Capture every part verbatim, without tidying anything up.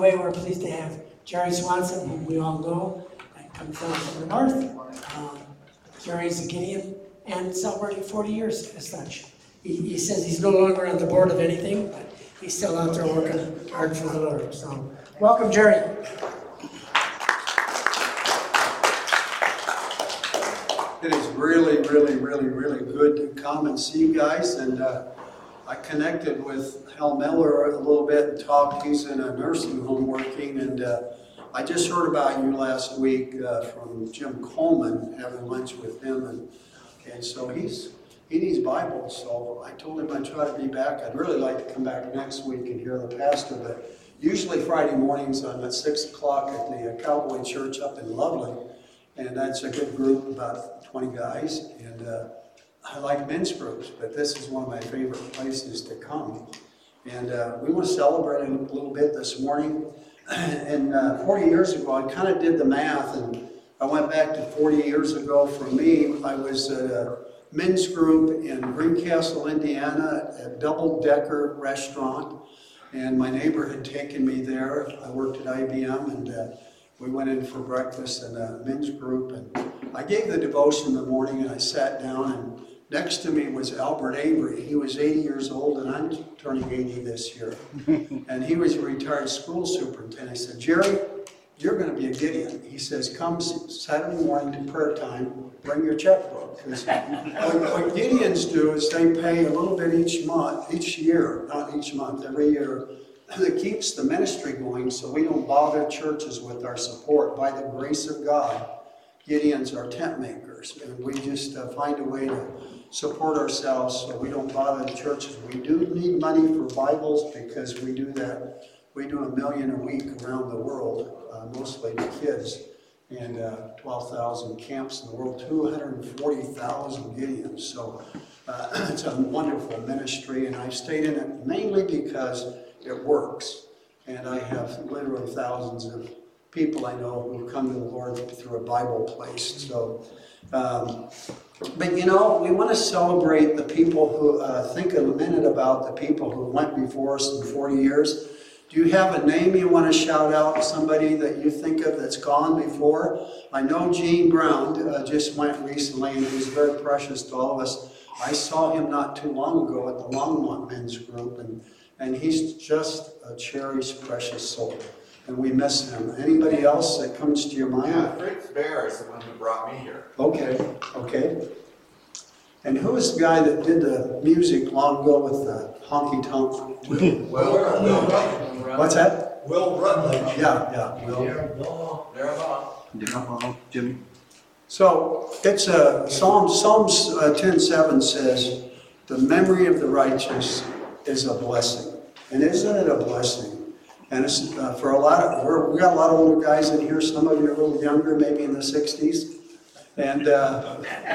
Anyway, we're pleased to have Jerry Swanson, whom we all know, that comes down from the north. Um, Jerry's a Gideon and celebrating forty years as such. He, he says he's no longer on the board of anything, but he's still out there working hard for the Lord. So, welcome, Jerry. It is really, really, really, really good to come and see you guys. And uh, I connected with Hal Miller a little bit and talked. He's in a nursing home working. And uh, I just heard about you last week uh, from Jim Coleman, having lunch with him. And, and so he's he needs Bible. So I told him I'd try to be back. I'd really like to come back next week and hear the pastor. But usually Friday mornings I'm at six o'clock at the Cowboy Church up in Loveland. And that's a good group, about twenty guys, and uh, I like men's groups, but this is one of my favorite places to come. And uh, we want to celebrate a little bit this morning. And uh, forty years ago, I kind of did the math, and I went back to forty years ago. For me, I was at a men's group in Greencastle, Indiana, at Double Decker Restaurant, and my neighbor had taken me there. I worked at I B M, and uh, we went in for breakfast in a men's group, and I gave the devotion in the morning, and I sat down, and next to me was Albert Avery. He was eighty years old, and I'm turning eighty this year. And he was a retired school superintendent. I said, Jerry, you're going to be a Gideon. He says, come Saturday morning to prayer time, bring your checkbook. Because what, what Gideons do is they pay a little bit each month, each year, not each month, every year, that keeps the ministry going, so we don't bother churches with our support. By the grace of God, Gideons are tent makers, and we just uh, find a way to support ourselves so we don't bother the churches. We do need money for Bibles because we do that. We do a million a week around the world, uh, mostly to kids, and uh, twelve thousand camps in the world, two hundred forty thousand Gideons. So uh, it's a wonderful ministry, and I've stayed in it mainly because it works. And I have literally thousands of people I know who come to the Lord through a Bible place. So, um, but you know, we want to celebrate the people who, uh, think a minute about the people who went before us in forty years. Do you have a name you want to shout out, somebody that you think of that's gone before? I know Gene Brown uh, just went recently, and he's very precious to all of us. I saw him not too long ago at the Longmont Men's Group, and And he's just a cherished, precious soul. And we miss him. Anybody else that comes to your mind? Yeah, Fritz Bear is the one who brought me here. Okay, okay. And who is the guy that did the music long ago with the honky tonk? Will, Will, Will Rutledge. What's that? Will Rutledge. Yeah, yeah, Will. Thereabouts. Jimmy. So it's a Psalm. Psalms uh, ten seven says, "The memory of the righteous is a blessing." And isn't it a blessing? And it's uh, for a lot of, we're, we got a lot of older guys in here. Some of you are a little younger, maybe in the sixties. And, uh,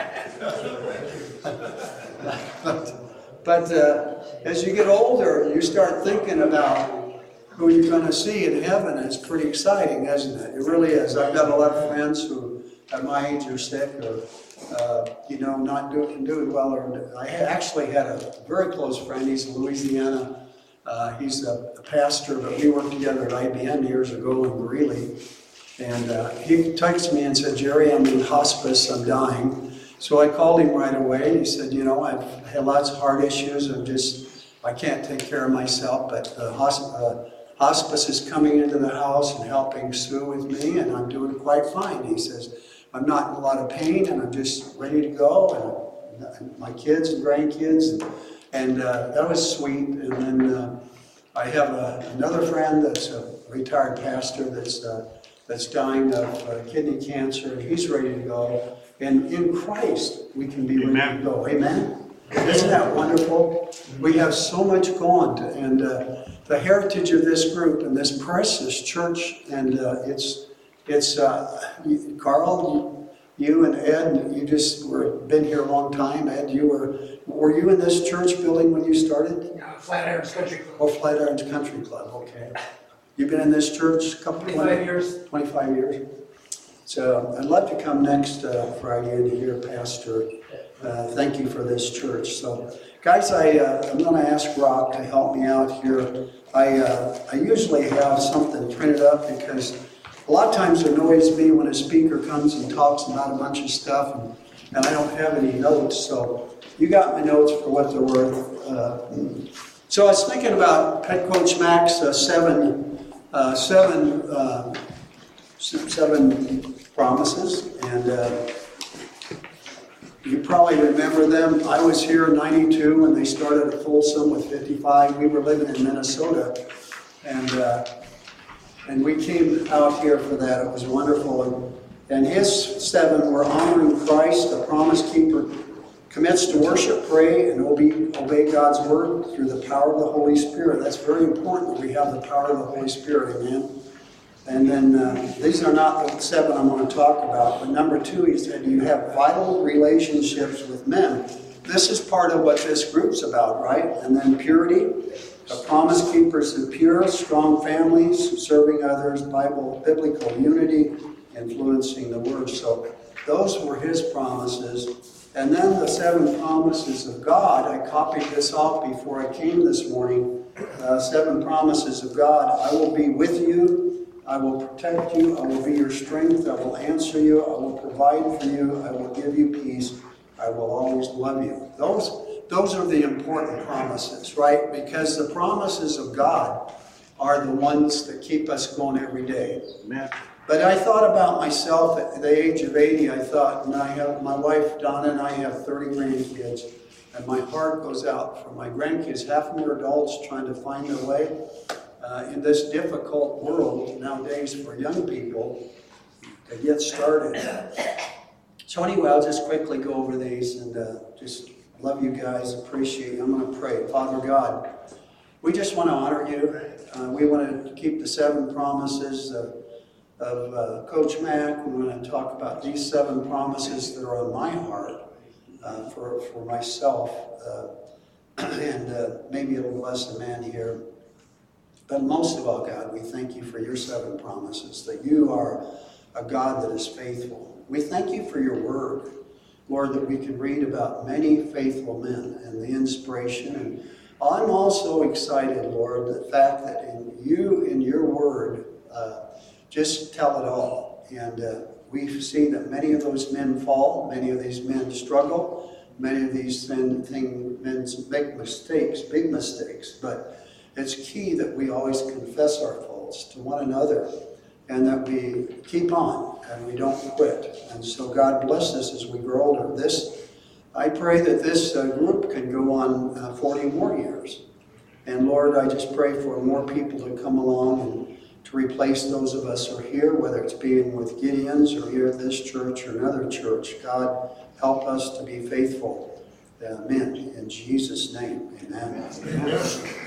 but, but uh, as you get older, you start thinking about who you're going to see in heaven. It's pretty exciting, isn't it? It really is. I've got a lot of friends who at my age are sick or Uh, you know, not doing doing well. Or I actually had a very close friend. He's in Louisiana. Uh, he's a, a pastor, but we worked together at I B M years ago in Greeley. And uh, he texted me and said, Jerry, I'm in hospice. I'm dying. So I called him right away. He said, you know, I've had lots of heart issues. I'm just, I can't take care of myself. But uh, hosp- uh, hospice is coming into the house and helping Sue with me, and I'm doing quite fine. He says, I'm not in a lot of pain, and I'm just ready to go, and, and my kids and grandkids, and, and uh, that was sweet. And then uh, I have a, another friend that's a retired pastor that's uh, that's dying of uh, kidney cancer, and he's ready to go. And in Christ, we can be Amen. Ready to go. Amen? Isn't that wonderful? We have so much going, to, and uh, the heritage of this group and this precious church, and uh, it's It's, uh, Carl, you, you and Ed, you just were been here a long time. Ed, you were, were you in this church building when you started? Yeah, Flatirons Country Club. Oh, Flatirons Country Club, okay. You've been in this church a couple twenty-five years. twenty-five years. So I'd love to come next uh, Friday and hear Pastor uh, thank you for this church. So, guys, I, uh, I'm going to ask Rock to help me out here. I, uh, I usually have something printed up because a lot of times it annoys me when a speaker comes and talks about a bunch of stuff and, and I don't have any notes. So you got my notes for what they're worth. Uh, so I was thinking about Head Coach Mac's uh, seven, uh, seven, uh, seven promises, and uh, you probably remember them. I was here in ninety-two when they started at Folsom with fifty-five. We were living in Minnesota, and uh, and we came out here for that. It was wonderful. And, and his seven were honoring Christ, the promise keeper, commits to worship, pray, and obey, obey God's word through the power of the Holy Spirit. That's very important that we have the power of the Holy Spirit, amen. And then uh, these are not the seven I'm going to talk about, but number two, he said, you have vital relationships with men. This is part of what this group's about, right? And then purity, a promise keepers and pure, strong families, serving others, Bible, biblical unity, influencing the word. So those were his promises. And then the seven promises of God, I copied this off before I came this morning. Uh, seven promises of God, I will be with you. I will protect you, I will be your strength, I will answer you, I will provide for you, I will give you peace, I will always love you. Those, those are the important promises, right? Because the promises of God are the ones that keep us going every day. Amen. But I thought about myself at the age of eighty, I thought, and I have my wife Donna and I have thirty grandkids, and my heart goes out for my grandkids. Half of them are adults trying to find their way. Uh, in this difficult world nowadays for young people to get started. So anyway, I'll just quickly go over these and uh, just love you guys, appreciate you. I'm going to pray. Father God, we just want to honor you. Uh, we want to keep the seven promises uh, of uh, Coach Mac. We want to talk about these seven promises that are on my heart uh, for, for myself. Uh, and uh, maybe it'll bless a man here. But most of all, God, we thank you for your seven promises, that you are a God that is faithful. We thank you for your word, Lord, that we can read about many faithful men and the inspiration. And I'm also excited, Lord, the fact that in you, in your word, uh, just tell it all. And uh, we see that many of those men fall, many of these men struggle, many of these men, thing, men make mistakes, big mistakes, but it's key that we always confess our faults to one another and that we keep on and we don't quit. And so God bless us as we grow older. This, I pray that this uh, group can go on uh, forty more years. And Lord, I just pray for more people to come along and to replace those of us who are here, whether it's being with Gideons or here at this church or another church. God, help us to be faithful. Amen. In Jesus' name, amen. Amen.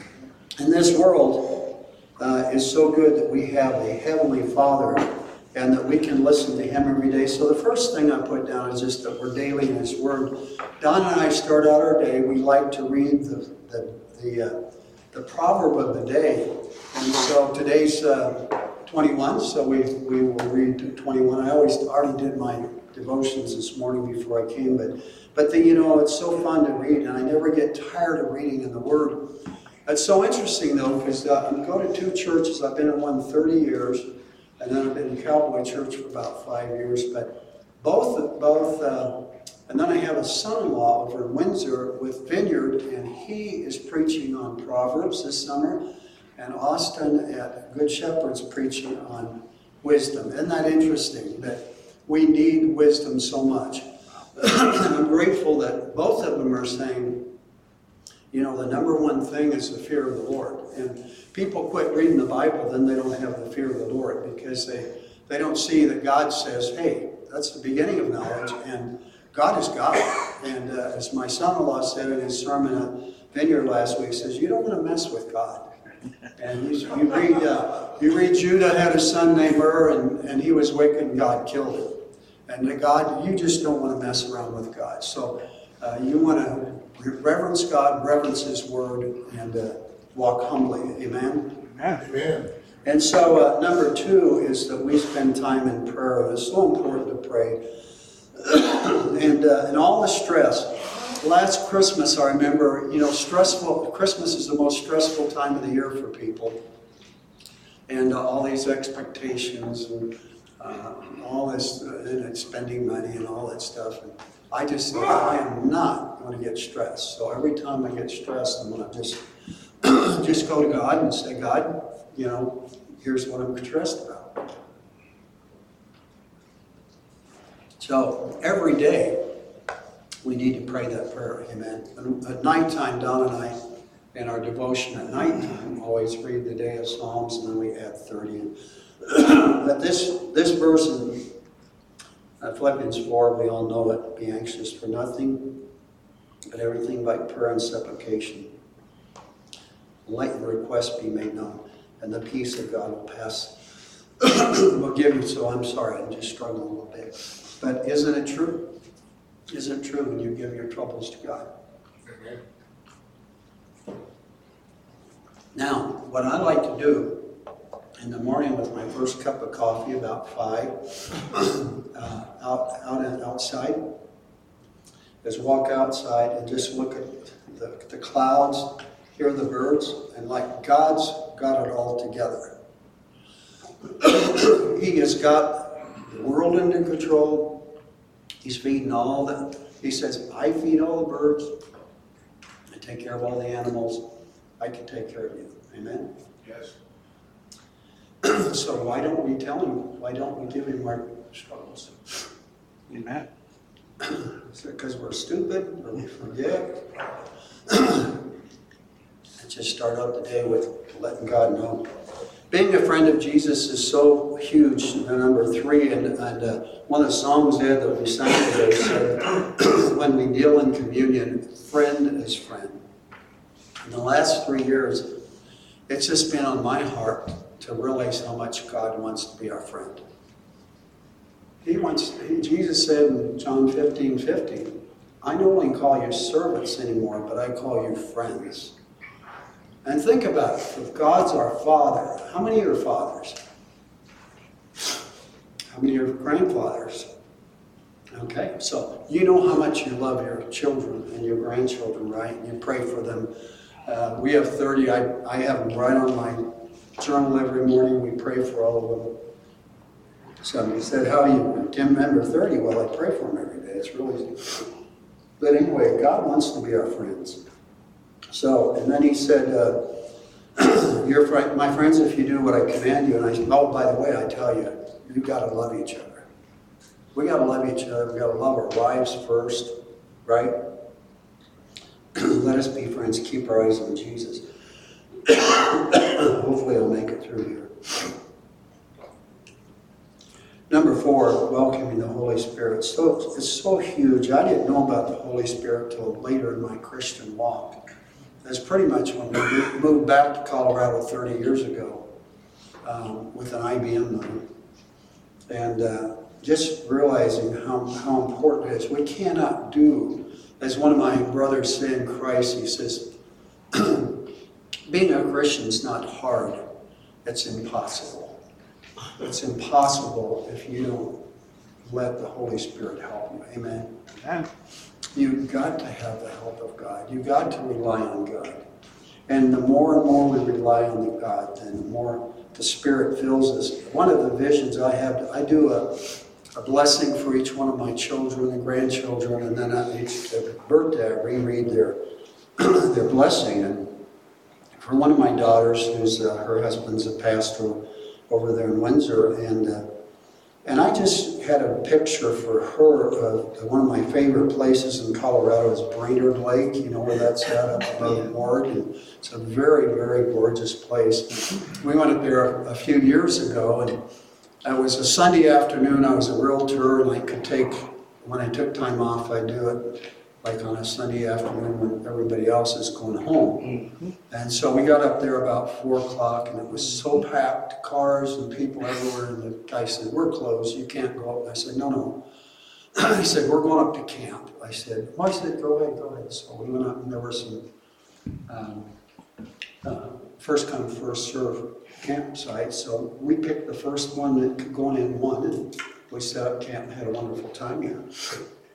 And this world uh, is so good that we have a Heavenly Father and that we can listen to Him every day. So the first thing I put down is just that we're daily in His Word. Don and I start out our day, we like to read the, the, the, uh, the proverb of the day. And so today's uh, twenty-one, so we, we will read twenty-one. I always already did my devotions this morning before I came, but, but the, you know, it's so fun to read, and I never get tired of reading in the Word. It's so interesting, though, because uh, I'm going to two churches. I've been in one thirty years, and then I've been in Cowboy Church for about five years. But both, both, uh, and then I have a son-in-law over in Windsor with Vineyard, and he is preaching on Proverbs this summer, and Austin at Good Shepherd's preaching on wisdom. Isn't that interesting that we need wisdom so much? And I'm grateful that both of them are saying, you know, the number one thing is the fear of the Lord. And people quit reading the Bible, then they don't have the fear of the Lord because they, they don't see that God says, hey, that's the beginning of knowledge, and God is God. And uh, as my son-in-law said in his sermon at Vineyard last week, he says, you don't want to mess with God. And you, you, read, uh, you read Judah had a son named Ur, and, and he was wicked, and God killed him. And God, you just don't want to mess around with God. So uh, you want to reverence God, reverence His Word, and uh, walk humbly. Amen? Amen. Amen. And so uh, number two is that we spend time in prayer. It's so important to pray. and uh, and all the stress. Last Christmas, I remember, you know, stressful. Christmas is the most stressful time of the year for people, and uh, all these expectations and uh, all this uh, and spending money and all that stuff. And I just said, I am not going to get stressed. So every time I get stressed, I'm going to just just go to God and say, God, you know, here's what I'm stressed about. So every day, we need to pray that prayer, amen. And at nighttime, Don and I, in our devotion at nighttime, always read the day of Psalms, and then we add thirty. But this, this verse in uh, Philippians four, we all know it, be anxious for nothing, but everything by prayer and supplication. Let your requests be made known, and the peace of God will pass, will give you. So I'm sorry, I'm just struggling a little bit. But isn't it true? Isn't it true when you give your troubles to God? Now, what I like to do in the morning with my first cup of coffee, about five, uh, out, out and outside, is walk outside and just look at the, the clouds, hear the birds, and like God's got it all together. He has got the world under control. He's feeding all the, he says, I feed all the birds. I take care of all the animals. I can take care of you. Amen? Yes. So why don't we tell him? Why don't we give him our struggles? Amen. Is it because we're stupid or we forget? I just start out the day with letting God know. Being a friend of Jesus is so huge. Number three, and, and uh, one of the songs there that we sang today said, when we deal in communion, friend is friend. In the last three years, it's just been on my heart to realize how much God wants to be our friend. He wants, he, Jesus said in John fifteen fifteen, I no longer call you servants anymore, but I call you friends. And think about it, if God's our Father, how many are fathers? How many are grandfathers? Okay, so you know how much you love your children and your grandchildren, right? You pray for them. Uh, we have thirty, I, I have them right on my journal every morning. We pray for all of them. Somebody said, how do you remember thirty? Well, I pray for them every day. It's really easy. But anyway, God wants to be our friends. So, and then he said, uh, You're fr- my friends if you do what I command you. And I said, oh, by the way, I tell you, you got to love each other. We got to love each other. We got to love our wives first, right? Let us be friends. Keep our eyes on Jesus. Hopefully I'll make it through here. Number four, welcoming the Holy Spirit. So it's so huge. I didn't know about the Holy Spirit till later in my Christian walk. That's pretty much when we moved back to Colorado thirty years ago um, with an I B M loan. And uh, just realizing how, how important it is. We cannot do, as one of my brothers said in Christ, he says, being a Christian is not hard, it's impossible. It's impossible if you don't let the Holy Spirit help you. Amen? Amen. You've got to have the help of God. You've got to rely on God. And the more and more we rely on God, then the more the Spirit fills us. One of the visions I have, I do a, a blessing for each one of my children and grandchildren, and then on each birthday I reread their, their blessing. And for one of my daughters, who's uh, her husband's a pastor over there in Windsor, and uh, and I just had a picture for her of one of my favorite places in Colorado is Brainerd Lake. You know where that's at, up above Ward. And it's a very, very gorgeous place. We went up there a, a few years ago, and it was a Sunday afternoon. I was a realtor, and I could take, when I took time off, I do it like on a Sunday afternoon when everybody else is going home. Mm-hmm. And so we got up there about four o'clock, and it was so packed, cars and people everywhere. And the guy said, we're closed, you can't go up. I said, no, no. He said, we're going up to camp. I said, well, I said, go ahead, go ahead. So we went up, and there were some um, uh, first come, first serve campsites. So we picked the first one that could go in one, and we set up camp and had a wonderful time here.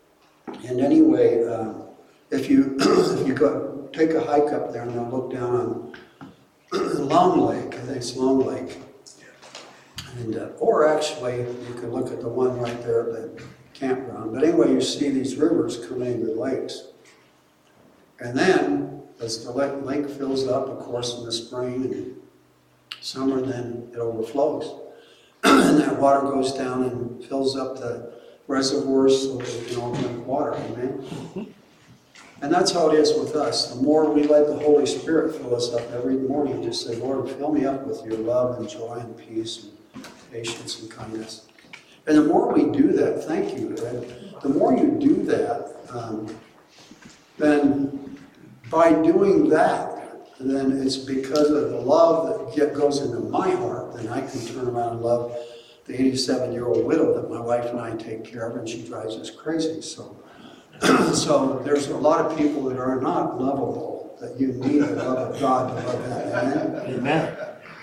And anyway, uh, if you if you go take a hike up there and then look down on Long Lake, I think it's Long Lake, and uh, or actually you could look at the one right there at the campground. But anyway, you see these rivers coming into the lakes, and then as the lake fills up, of course, in the spring and summer, then it overflows, and that water goes down and fills up the reservoirs so that we can all drink water. Amen. Mm-hmm. And that's how it is with us. The more we let the Holy Spirit fill us up every morning, just say, Lord, fill me up with your love and joy and peace and patience and kindness. And the more we do that, thank you, Ed, the more you do that, um, then by doing that, then it's because of the love that get, goes into my heart, then I can turn around and love the eighty-seven-year-old widow that my wife and I take care of, and she drives us crazy. So, so there's a lot of people that are not lovable, that you need the love of God to love them. Amen? Amen.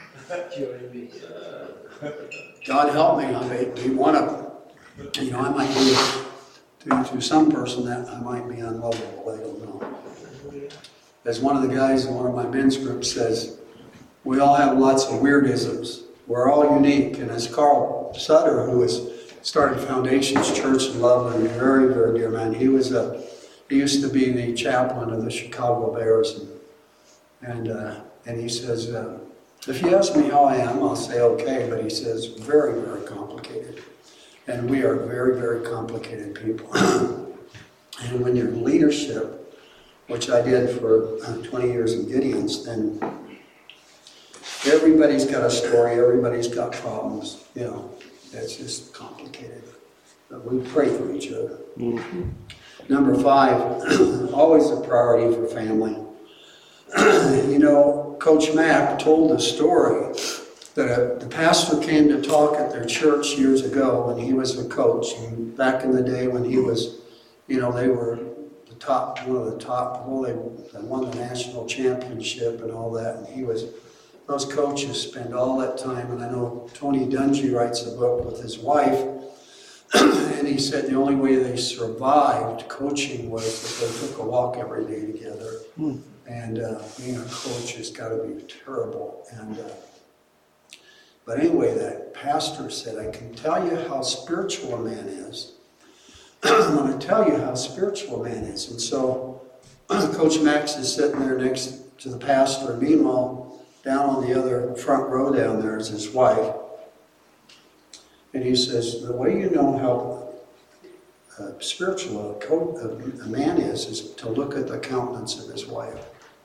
God help me, I may be one of them. You know, I might be, to, to some person that I might be unlovable, I don't know. As one of the guys in one of my men's groups says, we all have lots of weirdisms. We're all unique. And as Carl Sutter, who has started Foundations Church in Loveland, a very, very dear man, he was a, he used to be the chaplain of the Chicago Bears. And, and, uh, and he says, uh, if you ask me how I am, I'll say okay, but he says, very, very complicated. And we are very, very complicated people. And when you're in leadership, which I did for twenty years in Gideon's, then everybody's got a story, everybody's got problems, you know, it's just complicated. But we pray for each other. Mm-hmm. Number five, always a priority for family. You know, Coach Mack told a story that a, the pastor came to talk at their church years ago when he was a coach. And back in the day when he was, you know, they were the top, one of the top, well, they, they won the national championship and all that. And he was, those coaches spend all that time. And I know Tony Dungy writes a book with his wife. And he said the only way they survived coaching was that they took a walk every day together. Hmm. And uh, being a coach has got to be terrible. And uh, but anyway, that pastor said, I can tell you how spiritual a man is. I'm going to tell you how spiritual a man is. And so Coach Max is sitting there next to the pastor. Meanwhile, down on the other front row down there is his wife. And he says, the way you know how uh, spiritual a, co- a, a man is, is to look at the countenance of his wife.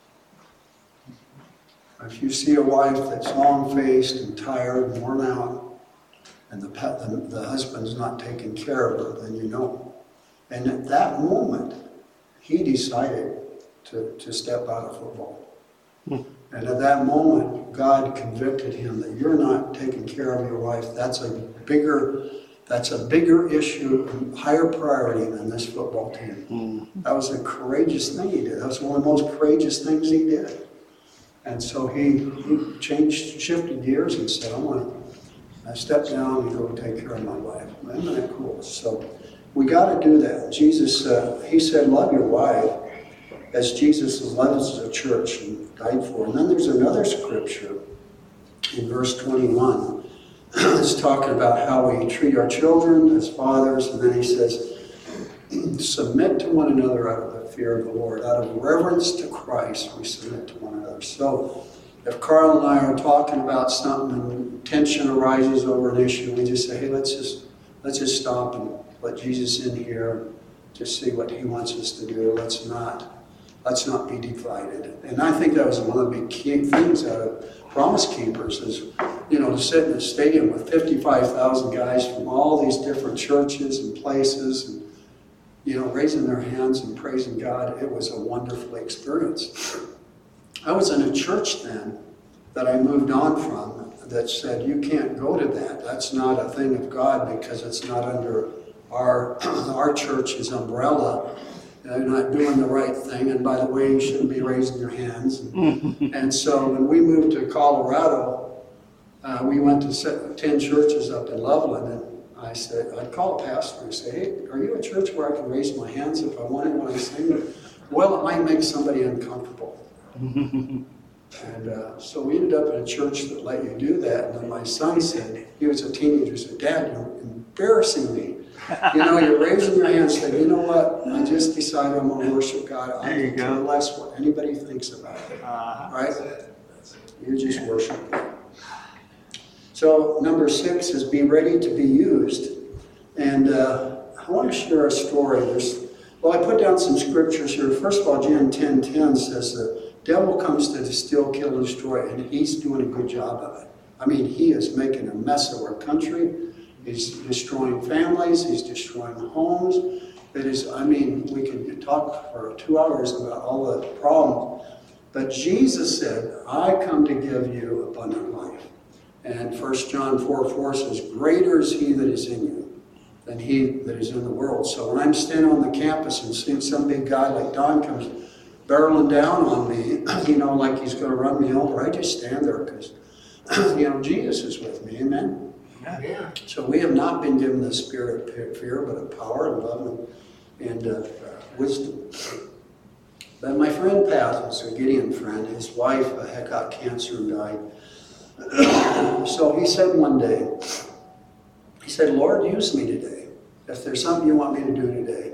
If you see a wife that's long-faced and tired and worn out, and the, the, the husband's not taking care of her, then you know. And at that moment, he decided to, to step out of football. Hmm. And at that moment, God convicted him that you're not taking care of your wife. That's a bigger, that's a bigger issue, higher priority than this football team. Hmm. That was a courageous thing he did. That was one of the most courageous things he did. And so he, he changed, shifted gears and said, I want to step down and go take care of my wife. Isn't that cool? So we got to do that. Jesus, uh, he said, love your wife as Jesus loves the church and died for. And then there's another scripture in verse twenty-one. It's talking about how we treat our children as fathers. And then he says, submit to one another out of the fear of the Lord. Out of reverence to Christ, we submit to one another. So if Carl and I are talking about something and tension arises over an issue, we just say, hey, let's just let's just stop and let Jesus in here, just see what he wants us to do. Let's not let's not be divided. And I think that was one of the big key things out of Promise Keepers is, you know, to sit in a stadium with fifty-five thousand guys from all these different churches and places and, you know, raising their hands and praising God. It was a wonderful experience. I was in a church then that I moved on from that said, you can't go to that. That's not a thing of God because it's not under our, our church's umbrella. They're not doing the right thing. And by the way, you shouldn't be raising your hands. And, and so when we moved to Colorado, uh, we went to ten churches up in Loveland. And I said, I'd call a pastor and say, hey, are you a church where I can raise my hands if I want it when I sing? Well, it might make somebody uncomfortable. And uh, so we ended up in a church that let you do that. And then my son said, he was a teenager, said, Dad, you're embarrassing me. You know, you're raising your hand saying, you know what, I just decided I'm going to worship God. I There you don't go. care less what anybody thinks about it. Uh, Right? You just worship God. So number six is be ready to be used. And uh, I want to share a story. There's, well, I put down some scriptures here. First of all, John ten ten says the devil comes to steal, kill, and destroy, and he's doing a good job of it. I mean, he is making a mess of our country. He's destroying families. He's destroying homes. It is, I mean, we could talk for two hours about all the problems. But Jesus said, I come to give you abundant life. And First John four four says, greater is he that is in you than he that is in the world. So when I'm standing on the campus and seeing some big guy like Don comes barreling down on me, you know, like he's going to run me over, I just stand there because, you know, Jesus is with me. Amen. Yeah. So we have not been given the spirit of fear, but of power and love and, and uh, wisdom. But my friend Pat, who's a Gideon friend, his wife uh, had got cancer and died. So he said one day, he said, Lord, use me today. If there's something you want me to do today.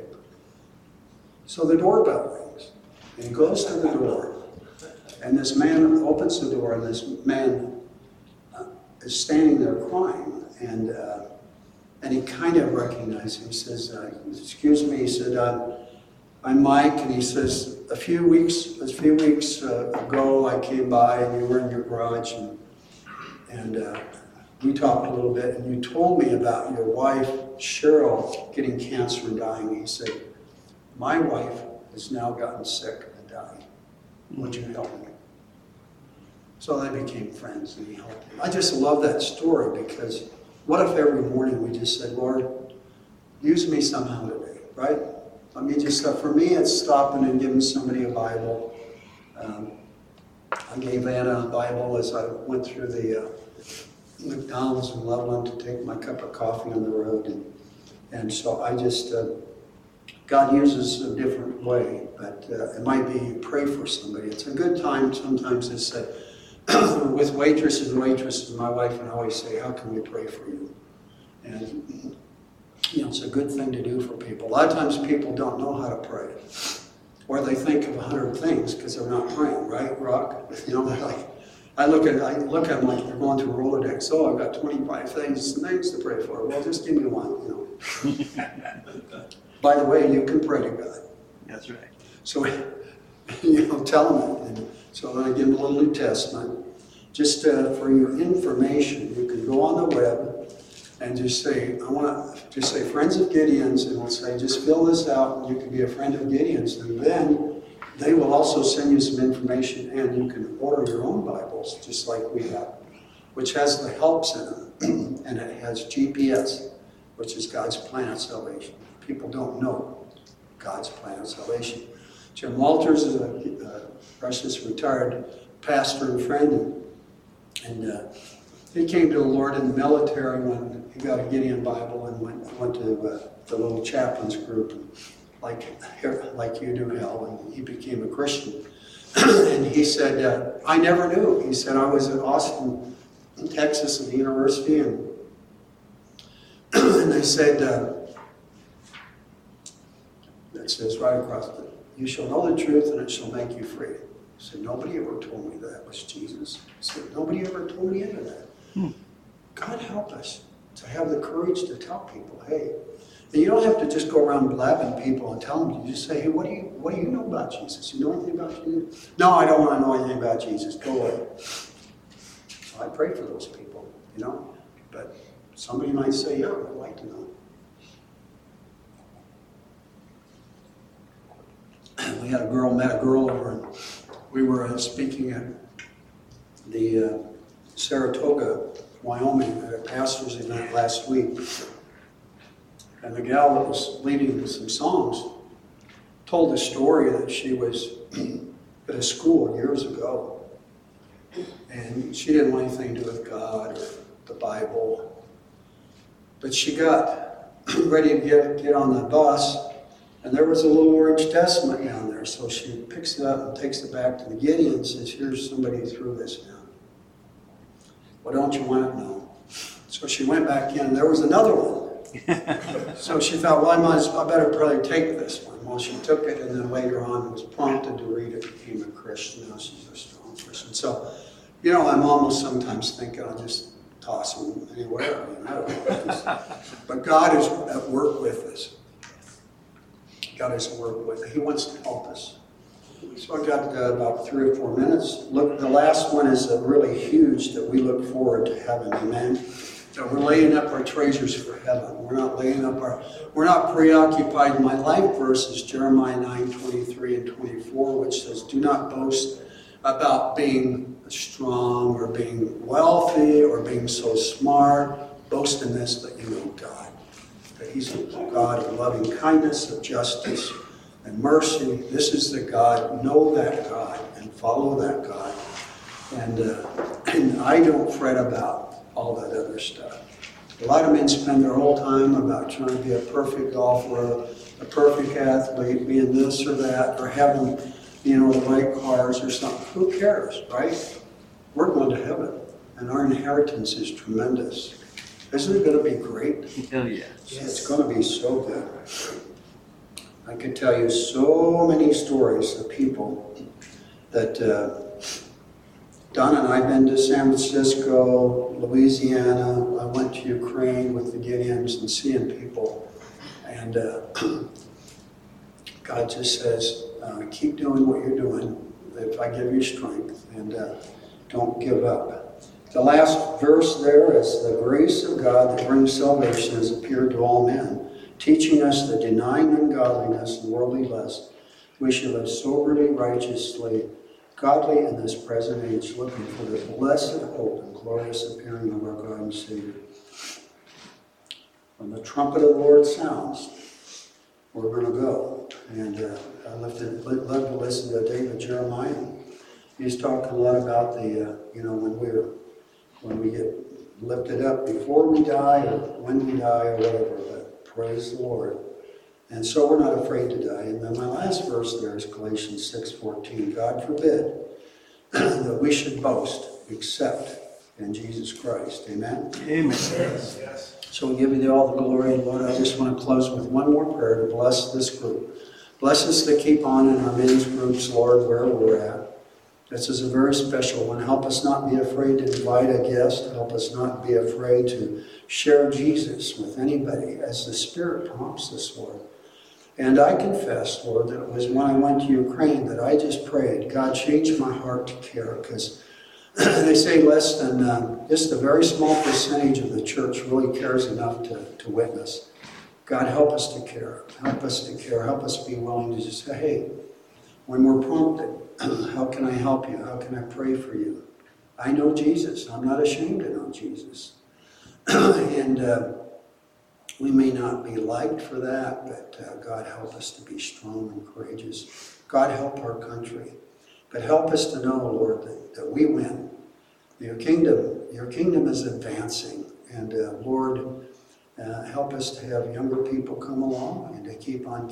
So the doorbell rings. And he goes to the door. And this man opens the door, and this man uh, is standing there crying. And uh, and he kind of recognized him. He says, uh, excuse me, he said, uh, I'm Mike. And he says, a few weeks, a few weeks uh, ago, I came by and you were in your garage, and And uh, we talked a little bit, and you told me about your wife, Cheryl, getting cancer and dying. He said, my wife has now gotten sick and dying. Would you help me? So they became friends, and he helped him. I just love that story, because what if every morning we just said, Lord, use me somehow today, right? I mean, just uh, for me, it's stopping and giving somebody a Bible. Um, I gave Anna a Bible as I went through the uh, McDonald's in Loveland to take my cup of coffee on the road. And, and so I just, uh, God uses a different way, but uh, it might be you pray for somebody. It's a good time sometimes to say, with waitresses and waitresses, my wife and I always say, how can we pray for you? And you know, it's a good thing to do for people. A lot of times people don't know how to pray. Or they think of a hundred things because they're not praying, right, Rock? You know, they're like, I look at I look at them like they're going through Rolodex. Oh, I've got twenty-five things, things to pray for. Well, just give me one, you know. By the way, you can pray to God. That's right. So, you know, tell them it. And so then I give them a little New Testament. Just uh, for your information, you can go on the web and just say, I want to just say Friends of Gideon's, and we'll say, just fill this out, and you can be a friend of Gideon's. And then they will also send you some information, and you can order your own Bibles, just like we have, which has the helps in it, and it has G P S, which is God's plan of salvation. People don't know God's plan of salvation. Jim Walters is a, a precious retired pastor and friend, and, and uh, he came to the Lord in the military when he got a Gideon Bible and went went to uh, the little chaplains group, and like like you do, Hal, and he became a Christian. And he said, uh, I never knew. He said, I was at Austin, Texas, at the university, and, and they said, uh, that says right across it, you shall know the truth and it shall make you free. He said, nobody ever told me that was Jesus. He said, nobody ever told me any of that. Hmm. God help us to have the courage to tell people, hey, and you don't have to just go around blabbing people and tell them. You just say, hey, what do you what do you know about Jesus? You know anything about Jesus? No, I don't want to know anything about Jesus. Go away. So I pray for those people, you know. But somebody might say, yeah, I'd like to know. We had a girl, met a girl over, and we were uh, speaking at the uh, Saratoga, Wyoming, at a pastor's event last week. And the gal that was leading some songs told a story that she was at a school years ago. And she didn't want anything to do with God or the Bible. But she got ready to get, get on the bus, and there was a little Orange Testament down there. So she picks it up and takes it back to the Gideon and says, here's somebody who threw this down. Well, don't you want it? No. So she went back in, and there was another one. So she thought, well, I might as, I better probably take this one. Well, she took it, and then later on was prompted to read it, became a Christian. Now she's a strong Christian. So, you know, I'm almost sometimes thinking I'll just toss them anywhere. I mean, I don't know. But God is at work with us. God is at work with us. He wants to help us. So I've got uh, about three or four minutes. Look, the last one is uh, really huge that we look forward to heaven. Amen. So we're laying up our treasures for heaven. We're not laying up our, we're not preoccupied. My life verse is Jeremiah nine, twenty-three and twenty-four, which says, do not boast about being strong or being wealthy or being so smart. Boast in this that you know God. That He's a God of loving kindness, of justice, and mercy. This is the God. Know that God and follow that God. And, uh, and I don't fret about all that other stuff. A lot of men spend their whole time about trying to be a perfect golfer, a perfect athlete, being this or that, or having, you know, the right cars or something. Who cares, right? We're going to heaven, and our inheritance is tremendous. Isn't it going to be great? Hell yeah. It's going to be so good. I could tell you so many stories of people that uh, Donna and I have been to San Francisco, Louisiana. I went to Ukraine with the Gideons and seeing people. And uh, God just says, uh, keep doing what you're doing if I give you strength, and uh, don't give up. The last verse there is, the grace of God that brings salvation has appeared to all men, teaching us that denying ungodliness and worldly lust, we should live soberly, righteously, godly in this present age, looking for the blessed hope and glorious appearing of our God and Savior. When the trumpet of the Lord sounds, we're going to go. And uh, I love to, love to listen to David Jeremiah. He's talking a lot about the, uh, you know, when we're, when we get lifted up before we die or when we die or whatever. But praise the Lord. And so we're not afraid to die. And then my last verse there is Galatians six fourteen. God forbid that we should boast except in Jesus Christ. Amen? Amen. Yes, yes. So we give you all the glory. And Lord, I just want to close with one more prayer to bless this group. Bless us to keep on in our men's groups, Lord, where we're at. This is a very special one. Help us not be afraid to invite a guest. Help us not be afraid to share Jesus with anybody as the Spirit prompts us, Lord. And I confess, Lord, that it was when I went to Ukraine that I just prayed, God, change my heart to care, because they say less than, uh, just a very small percentage of the church really cares enough to, to witness. God, help us to care. Help us to care. Help us be willing to just say, hey, when we're prompted, how can I help you? How can I pray for you? I know Jesus. I'm not ashamed to know Jesus. and uh, we may not be liked for that, but uh, God, help us to be strong and courageous. God, help our country. But help us to know, Lord, that, that we win. Your kingdom, your kingdom is advancing. And uh, Lord, uh, help us to have younger people come along and to keep on